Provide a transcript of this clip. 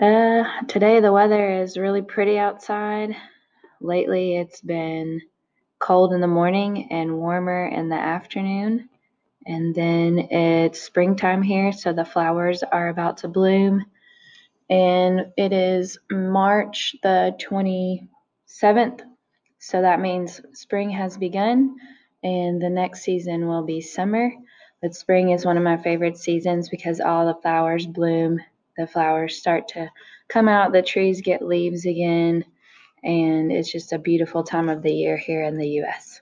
Today the weather is really pretty outside. Lately it's been cold in the morning and warmer in the afternoon. And then it's springtime here, so the flowers are about to bloom. And it is March the 27th, so that means spring has begun and the next season will be summer. But spring is one of my favorite seasons because all the flowers bloom, the flowers start to come out, the trees get leaves again, and it's just a beautiful time of the year here in the US.